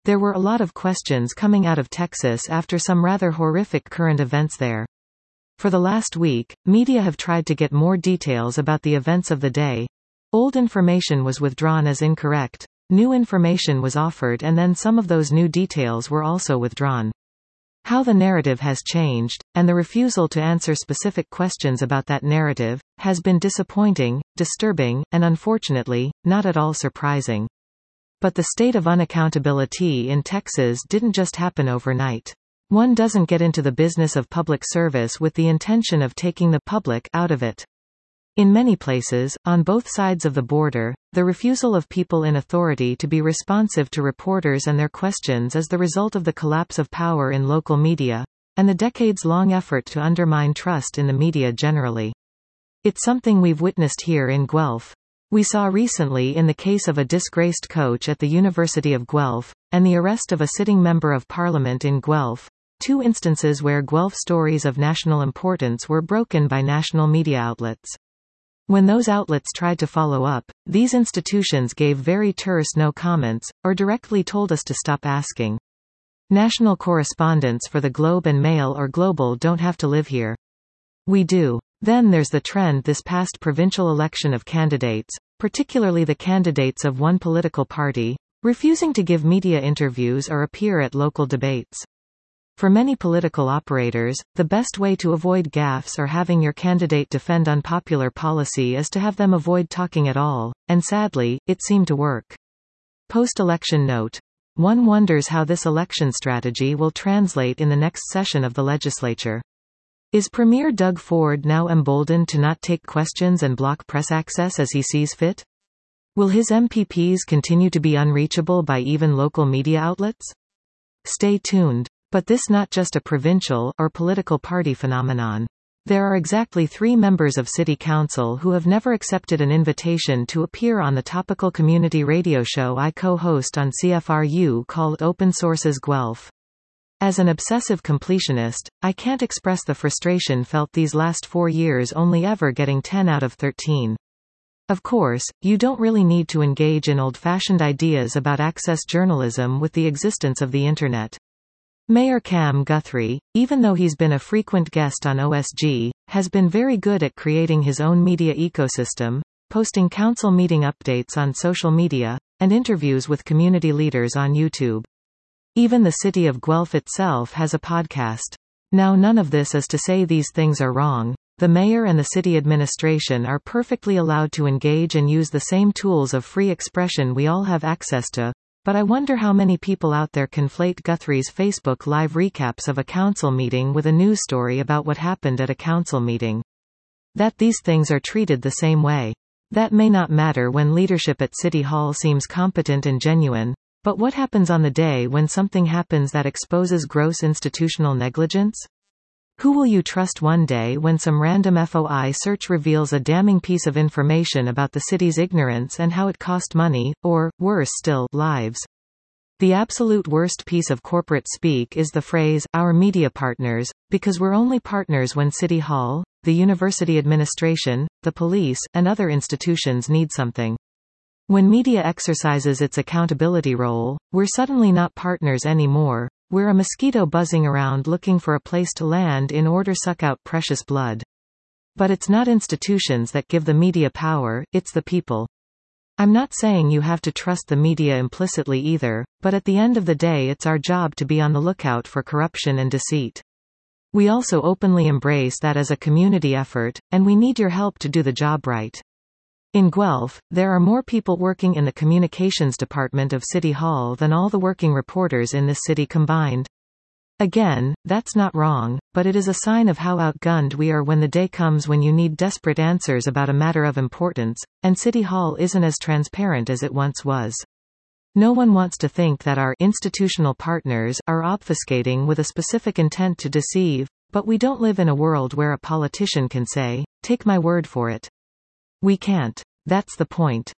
There were a lot of questions coming out of Texas after some rather horrific current events there. For the last week, media have tried to get more details about the events of the day. Old information was withdrawn as incorrect. New information was offered, and then some of those new details were also withdrawn. How the narrative has changed, and the refusal to answer specific questions about that narrative, has been disappointing, disturbing, and unfortunately, not at all surprising. But the state of unaccountability in Texas didn't just happen overnight. One doesn't get into the business of public service with the intention of taking the public out of it. In many places, on both sides of the border, the refusal of people in authority to be responsive to reporters and their questions is the result of the collapse of power in local media, and the decades-long effort to undermine trust in the media generally. It's something we've witnessed here in Guelph. We saw recently in the case of a disgraced coach at the University of Guelph, and the arrest of a sitting member of parliament in Guelph, two instances where Guelph stories of national importance were broken by national media outlets. When those outlets tried to follow up, these institutions gave very terse no comments, or directly told us to stop asking. National correspondents for the Globe and Mail or Global don't have to live here. We do. Then there's the trend this past provincial election of candidates, particularly the candidates of one political party, refusing to give media interviews or appear at local debates. For many political operators, the best way to avoid gaffes or having your candidate defend unpopular policy is to have them avoid talking at all, and sadly, it seemed to work. Post-election note. One wonders how this election strategy will translate in the next session of the legislature. Is Premier Doug Ford now emboldened to not take questions and block press access as he sees fit? Will his MPPs continue to be unreachable by even local media outlets? Stay tuned. But this not just a provincial or political party phenomenon. There are exactly 3 members of City Council who have never accepted an invitation to appear on the topical community radio show I co-host on CFRU called Open Sources Guelph. As an obsessive completionist, I can't express the frustration felt these last 4 years only ever getting 10 out of 13. Of course, you don't really need to engage in old-fashioned ideas about access journalism with the existence of the Internet. Mayor Cam Guthrie, even though he's been a frequent guest on OSG, has been very good at creating his own media ecosystem, posting council meeting updates on social media, and interviews with community leaders on YouTube. Even the city of Guelph itself has a podcast. Now, none of this is to say these things are wrong. The mayor and the city administration are perfectly allowed to engage and use the same tools of free expression we all have access to, but I wonder how many people out there conflate Guthrie's Facebook Live recaps of a council meeting with a news story about what happened at a council meeting. That these things are treated the same way. That may not matter when leadership at City Hall seems competent and genuine. But what happens on the day when something happens that exposes gross institutional negligence? Who will you trust one day when some random FOI search reveals a damning piece of information about the city's ignorance and how it cost money, or, worse still, lives? The absolute worst piece of corporate speak is the phrase, our media partners, because we're only partners when City Hall, the university administration, the police, and other institutions need something. When media exercises its accountability role, we're suddenly not partners anymore, we're a mosquito buzzing around looking for a place to land in order to suck out precious blood. But it's not institutions that give the media power, it's the people. I'm not saying you have to trust the media implicitly either, but at the end of the day it's our job to be on the lookout for corruption and deceit. We also openly embrace that as a community effort, and we need your help to do the job right. In Guelph, there are more people working in the communications department of City Hall than all the working reporters in this city combined. Again, that's not wrong, but it is a sign of how outgunned we are when the day comes when you need desperate answers about a matter of importance, and City Hall isn't as transparent as it once was. No one wants to think that our institutional partners are obfuscating with a specific intent to deceive, but we don't live in a world where a politician can say, "Take my word for it." We can't. That's the point.